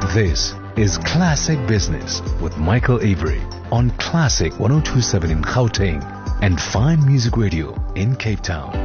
This is Classic Business with Michael Avery on Classic 102.7 in Gauteng and Fine Music Radio in Cape Town.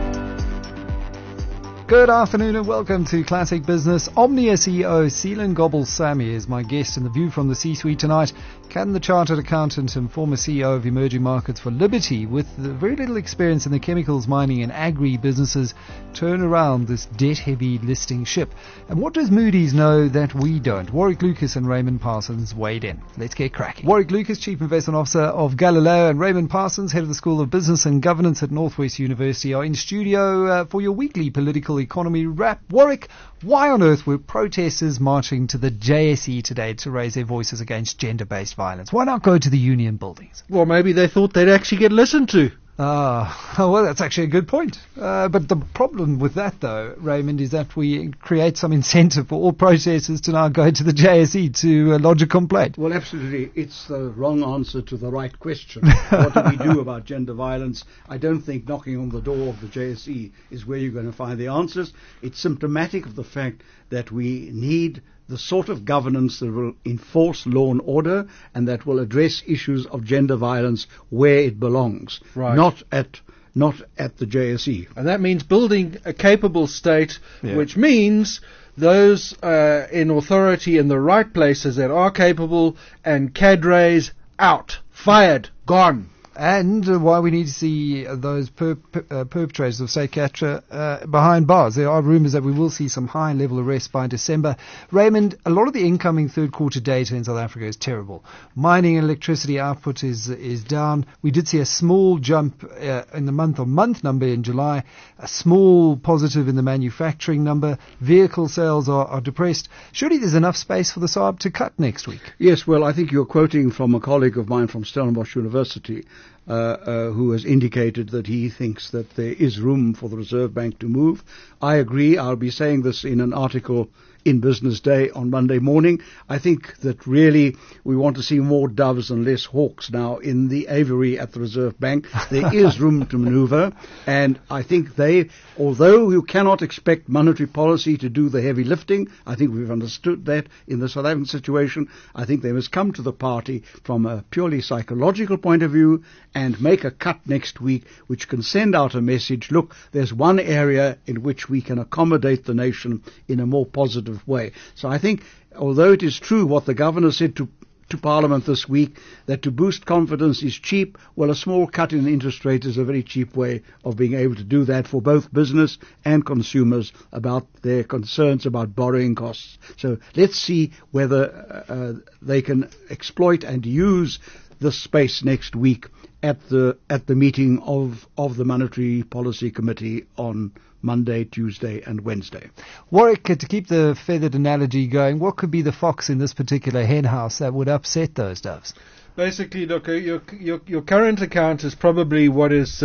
Good afternoon and welcome to Classic Business. Omnia CEO Seelan Gobel-Samy is my guest in The View from the C-Suite tonight. Can the chartered accountant and former CEO of emerging markets for Liberty, with very little experience in the chemicals, mining and agri businesses, turn around this debt-heavy listing ship? And what does Moody's know that we don't? Warwick Lucas and Raymond Parsons weighed in. Let's get cracking. Warwick Lucas, Chief Investment Officer of Galileo, and Raymond Parsons, Head of the School of Business and Governance at Northwest University, are in studio for your weekly political economy wrap. Warwick, why on earth were protesters marching to the JSE today to raise their voices against gender-based violence? Why not go to the union buildings? Well, maybe they thought they'd actually get listened to. Well, that's actually a good point. But the problem with that, though, Raymond, is that we create some incentive for all protesters to now go to the JSE to lodge a complaint. Well, absolutely. It's the wrong answer to the right question. What do we do about gender violence? I don't think knocking on the door of the JSE is where you're going to find the answers. It's symptomatic of the fact that we need the sort of governance that will enforce law and order and that will address issues of gender violence where it belongs, right. not at the JSE. And that means building a capable state, which means those in authority in the right places that are capable, and cadres out, fired, gone. And why we need to see those perpetrators of state capture behind bars. There are rumours that we will see some high-level arrests by December. Raymond, a lot of the incoming third-quarter data in South Africa is terrible. Mining and electricity output is down. We did see a small jump in the month-on-month number in July, a small positive in the manufacturing number. Vehicle sales are depressed. Surely there's enough space for the SARB to cut next week? Yes, well, I think you're quoting from a colleague of mine from Stellenbosch University, who has indicated that he thinks that there is room for the Reserve Bank to move. I agree. I'll be saying this in an article in Business Day on Monday morning. I think that really we want to see more doves and less hawks now in the aviary at the Reserve Bank. There is room to maneuver, and I think although you cannot expect monetary policy to do the heavy lifting, I think we've understood that in the South African situation. I think they must come to the party from a purely psychological point of view and make a cut next week which can send out a message, look, there's one area in which we can accommodate the nation in a more positive way. So I think, although it is true what the governor said to Parliament this week, that to boost confidence is cheap, well, a small cut in the interest rate is a very cheap way of being able to do that for both business and consumers about their concerns about borrowing costs. So let's see whether they can exploit and use this space next week at the meeting of the Monetary Policy Committee on Monday, Tuesday and Wednesday. Warwick, to keep the feathered analogy going, what could be the fox in this particular hen house that would upset those doves? Basically, look, your current account is probably what is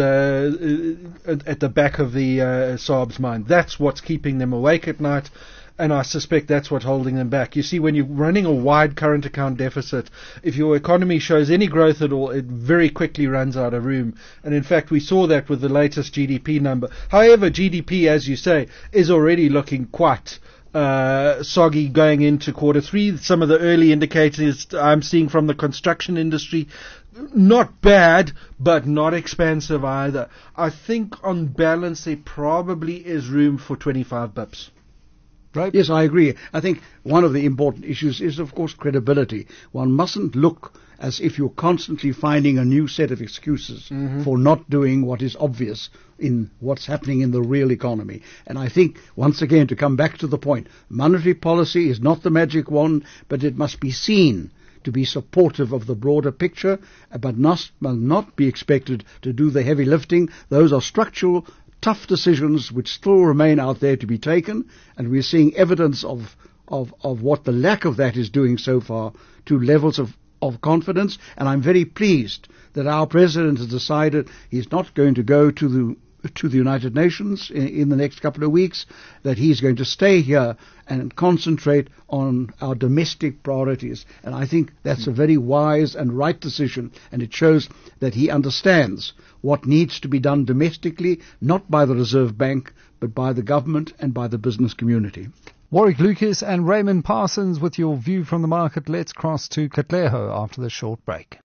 at the back of the SARB's mind. That's what's keeping them awake at night. And I suspect that's what's holding them back. You see, when you're running a wide current account deficit, if your economy shows any growth at all, it very quickly runs out of room. And in fact, we saw that with the latest GDP number. However, GDP, as you say, is already looking quite soggy going into quarter three. Some of the early indicators I'm seeing from the construction industry, not bad, but not expansive either. I think on balance, there probably is room for 25 bips. Right? Yes, I agree. I think one of the important issues is, of course, credibility. One mustn't look as if you're constantly finding a new set of excuses for not doing what is obvious in what's happening in the real economy. And I think, once again, to come back to the point, monetary policy is not the magic wand, but it must be seen to be supportive of the broader picture, but must not be expected to do the heavy lifting. Those are structural, tough decisions which still remain out there to be taken, and we're seeing evidence of what the lack of that is doing so far to levels of confidence. And I'm very pleased that our president has decided he's not going to go to the United Nations in the next couple of weeks, that he's going to stay here and concentrate on our domestic priorities. And I think that's a very wise and right decision, and it shows that he understands what needs to be done domestically, not by the Reserve Bank, but by the government and by the business community. Warwick Lucas and Raymond Parsons with your view from the market. Let's cross to Katlego after the short break.